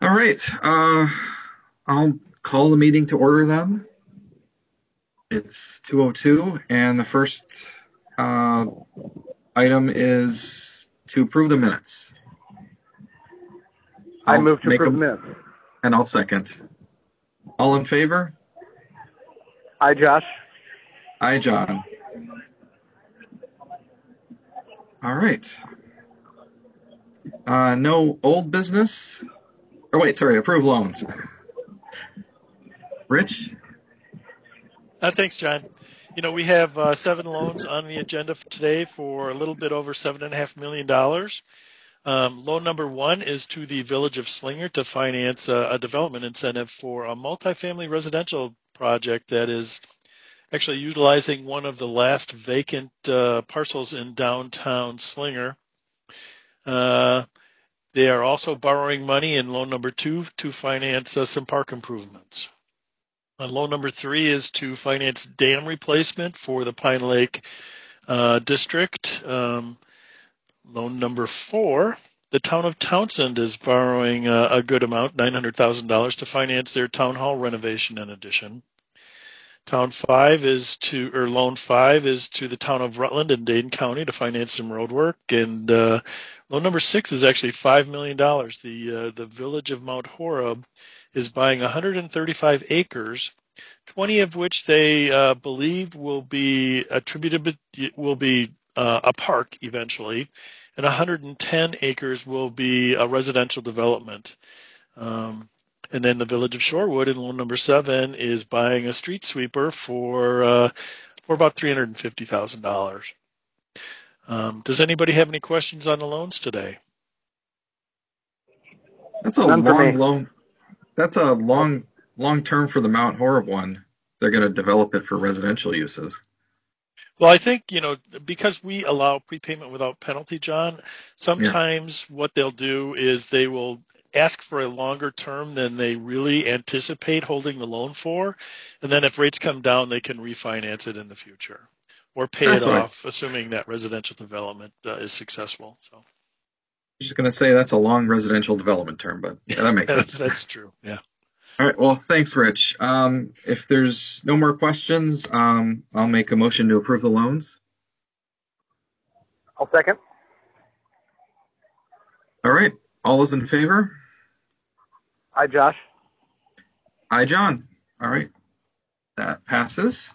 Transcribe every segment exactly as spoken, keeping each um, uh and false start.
All right. Uh, I'll call the meeting to order then. It's two oh two, and the first uh, item is to approve the minutes. I I'll move to make approve a- the minutes. And I'll second. All in favor? Aye, Josh. Aye, John. All right. Uh, no old business? Or wait, sorry, approve loans. Rich? Uh, thanks, John. You know, we have uh, seven loans on the agenda for today for a little bit over seven and a half million dollars. Um, loan number one is to the Village of Slinger to finance a, a development incentive for a multifamily residential project that is actually utilizing one of the last vacant uh, parcels in downtown Slinger. Uh, they are also borrowing money in loan number two to finance uh, some park improvements. Uh, loan number three is to finance dam replacement for the Pine Lake uh, district. Um, loan number four, the town of Townsend is borrowing uh, a good amount, nine hundred thousand dollars, to finance their town hall renovation and addition. Town five is to, or loan five is to the town of Rutland in Dane County to finance some road work. And uh, loan number six is actually five million dollars. The uh, the village of Mount Horeb is buying one hundred thirty-five acres, twenty of which they uh, believe will be attributed, will be uh, a park eventually, and one hundred ten acres will be a residential development. Um, And then the Village of Shorewood in loan number seven is buying a street sweeper for uh, for about three hundred fifty thousand dollars. Um, does anybody have any questions on the loans today? That's a None for long me. loan. That's a long, long term for the Mount Horeb one. They're going to develop it for residential uses. Well, I think, you know, because we allow prepayment without penalty, John, sometimes what they'll do is they will ask for a longer term than they really anticipate holding the loan for. And then if rates come down, they can refinance it in the future or pay That's it what I, I off, assuming that residential development uh, is successful. So was just going to say that's a long residential development term, but yeah, that makes sense. that's true. Yeah. All right. Well, thanks, Rich. Um, if there's no more questions, um, I'll make a motion to approve the loans. I'll second. All right. All those in favor? Aye, Josh. Aye, John. All right. That passes.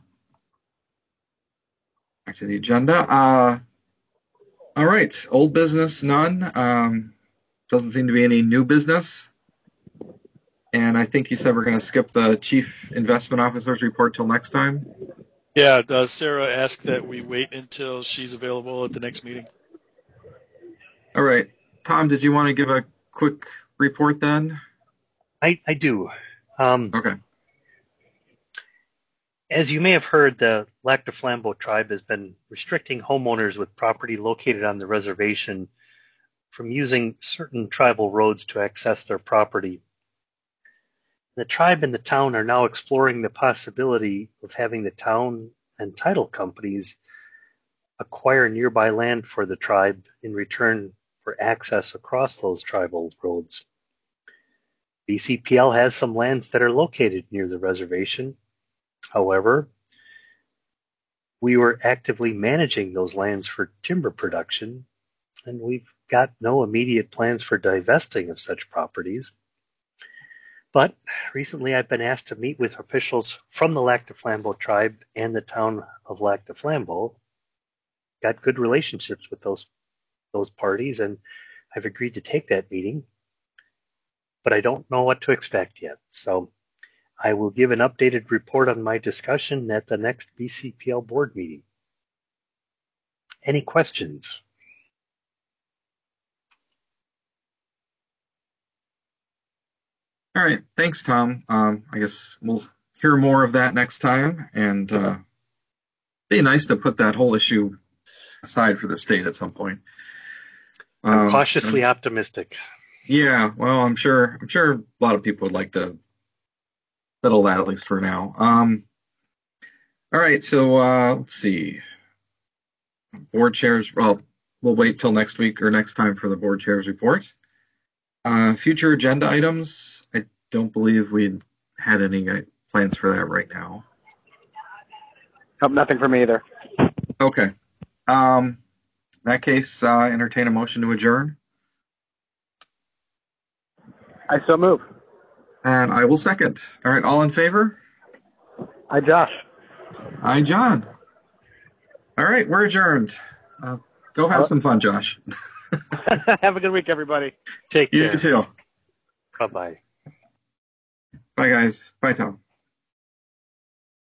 Back to the agenda. Uh, all right. Old business, none. Um, doesn't seem to be any new business. And I think you said we're going to skip the chief investment officer's report till next time. Yeah. Uh, Sarah asked that we wait until she's available at the next meeting. All right. Tom, did you want to give a quick report then? I, I do. Um, Okay. As you may have heard, the Lac du Flambeau tribe has been restricting homeowners with property located on the reservation from using certain tribal roads to access their property. The tribe and the town are now exploring the possibility of having the town and title companies acquire nearby land for the tribe in return for access across those tribal roads. B C P L has some lands that are located near the reservation. However, we were actively managing those lands for timber production, and we've got no immediate plans for divesting of such properties. But recently I've been asked to meet with officials from the Lac du Flambeau tribe and the town of Lac du Flambeau. Got good relationships with those those parties, and I've agreed to take that meeting, but I don't know what to expect yet. So I will give an updated report on my discussion at the next B C P L board meeting. Any questions? All right. Thanks, Tom. Um, I guess we'll hear more of that next time. And uh, be nice to put that whole issue aside for the state at some point. I'm Um, cautiously and, optimistic. Yeah. Well, I'm sure. I'm sure a lot of people would like to settle that at least for now. Um, all right. So uh, let's see. Board chairs. Well, we'll wait till next week or next time for the board chairs report. Uh, future agenda items, I don't believe we had any uh, plans for that right now. Nope, nothing for me either. Okay. Um, in that case, uh, entertain a motion to adjourn. I so move. And I will second. All right, all in favor? Hi, Josh. Hi, John. All right, we're adjourned. Uh, go have some fun, Josh. Have a good week, everybody. Take care. You too. Bye-bye. Bye, guys. Bye, Tom.